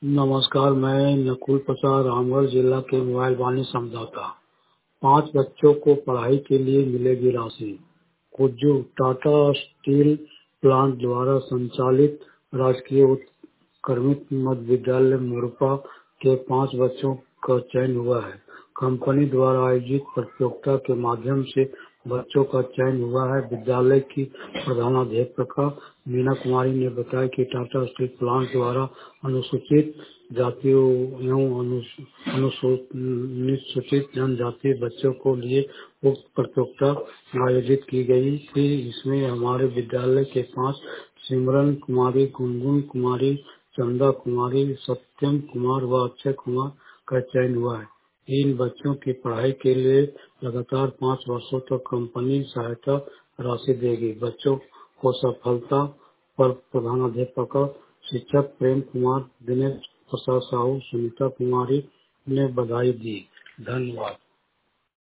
नमस्कार, मैं नकुल प्रसाद रामगढ़ जिला के मोबाइल वाणी समझौता। 5 बच्चों को पढ़ाई के लिए मिलेगी राशि। कुज्जू टाटा स्टील प्लांट द्वारा संचालित राजकीय उत्क्रमित मध्य विद्यालय मोरपा के 5 बच्चों का चयन हुआ है। कंपनी द्वारा आयोजित प्रतियोगिता के माध्यम से बच्चों का चयन हुआ है। विद्यालय की प्रधानाध्यापिका मीना कुमारी ने बताया कि टाटा स्टील प्लांट द्वारा अनुसूचित जातियों एवं अनुसूचित जनजाति बच्चों को लिए उक्त प्रतियोगिता आयोजित की गई थी। इसमें हमारे विद्यालय के 5 सिमरन कुमारी, गुनगुन कुमारी, चंदा कुमारी, सत्यम कुमार व अक्षय कुमार का चयन हुआ है। इन बच्चों की पढ़ाई के लिए लगातार 5 वर्षों तक कंपनी सहायता राशि देगी। बच्चों को सफलता पर प्रधानाध्यापक शिक्षक प्रेम कुमार, दिनेश प्रसाद साहू, सुनीता कुमारी ने बधाई दी। धन्यवाद।